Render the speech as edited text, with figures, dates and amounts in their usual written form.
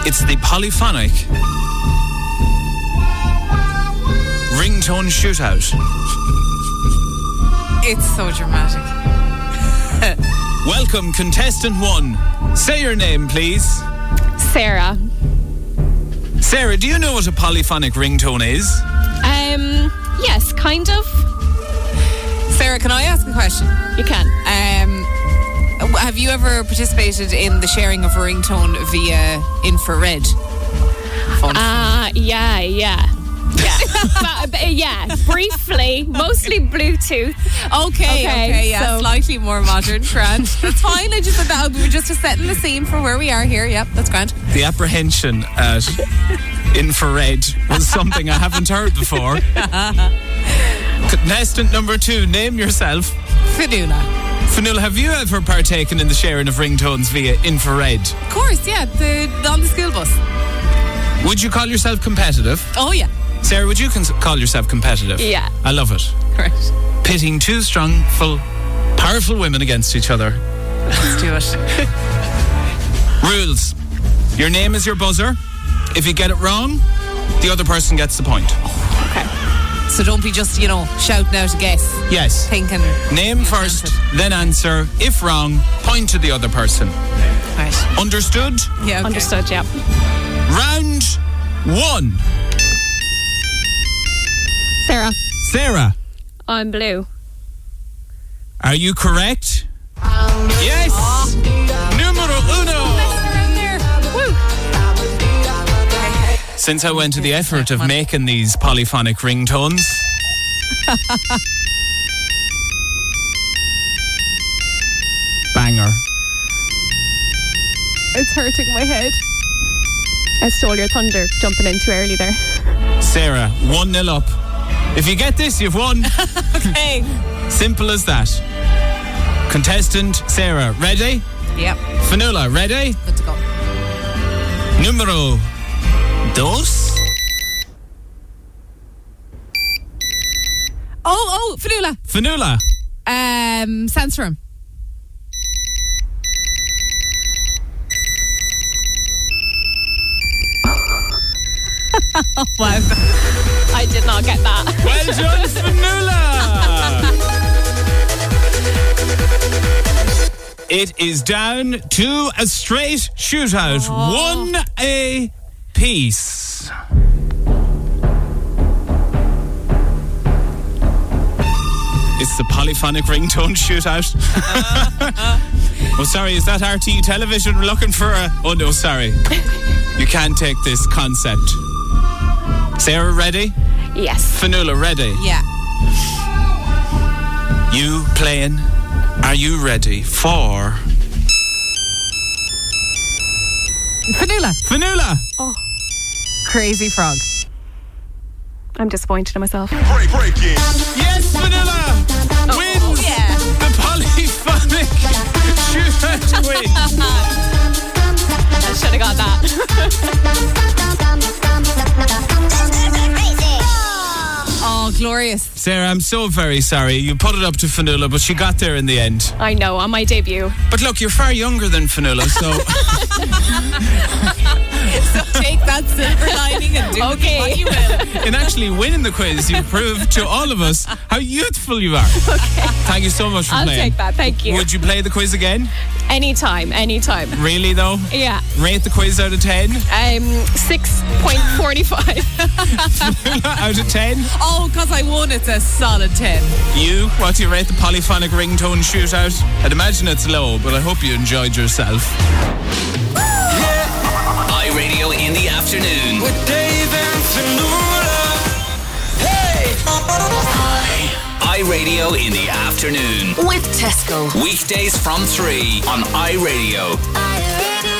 It's the polyphonic ringtone shootout. It's so dramatic. Welcome, contestant 1. Say your name, please. Sarah. Sarah, do you know what a polyphonic ringtone is? Yes, kind of. Sarah, can I ask a question? You can. Have you ever participated in the sharing of a ringtone via infrared? Yeah. Yeah, briefly, mostly Bluetooth. Okay, yeah, so- slightly more modern, grand. That's fine. I just said that we were just setting the scene for where we are here. Yep, that's grand. The apprehension at infrared was something I haven't heard before. Contestant number 2, name yourself. Fionnuala. Fionnuala, have you ever partaken in the sharing of ringtones via infrared? Of course, yeah, on the school bus. Would you call yourself competitive? Oh, yeah. Sarah, would you call yourself competitive? Yeah. I love it. Right. Pitting two strong, powerful women against each other. Let's do it. Rules. Your name is your buzzer. If you get it wrong, the other person gets the point. Okay. So don't be just, shouting out a guess. Yes. Thinking. Name first, then answer. If wrong, point to the other person. Right. Understood? Yeah, okay. Understood, yeah. Round 1. Sarah, I'm blue. are you correct? Yes! Numero uno! Since I went to the effort of making these polyphonic ringtones, banger. It's hurting my head. I stole your thunder jumping in too early there. Sarah, 1-0 up. If you get this, you've won. Okay. Simple as that. Contestant Sarah, ready? Yep. Fionnuala, ready? Good to go. Numero 2. Oh, Fionnuala. Fionnuala. Sandstorm. Wow. I did not get that. Well done, Fionnuala. It is down to a straight shootout. 1 apiece. It's the polyphonic ringtone shootout. Oh, sorry, is that RTE television? We're looking for a... Oh, no, sorry. You can't take this concept. Sarah, ready? Yes. Fionnuala, ready? Yeah. You playing? Are you ready for... Fionnuala. Fionnuala! Oh, Crazy Frog. I'm disappointed in myself. Break it. Yes, Fionnuala wins yeah. the polyphonic shootout win. I should have got that. Oh, glorious. Sarah, I'm so very sorry. You put it up to Fionnuala, but she got there in the end. I know, on my debut. But look, you're far younger than Fionnuala, so... So take that silver lining and do Okay. what you will. in actually winning the quiz, you've proved to all of us how youthful you are. Okay. Thank you so much for I'll playing. take that, thank you. Would you play the quiz again? Anytime. Really, though? Yeah. Rate the quiz out of 10? 6.45. Out of 10? Oh, because I won, it's a solid 10. You, what do you rate the polyphonic ringtone shootout? I'd imagine it's low, but I hope you enjoyed yourself. iRadio in the afternoon. With Dave and Fionnuala. Hey! iRadio in the afternoon. With Tesco. Weekdays from 3 on iRadio. iRadio.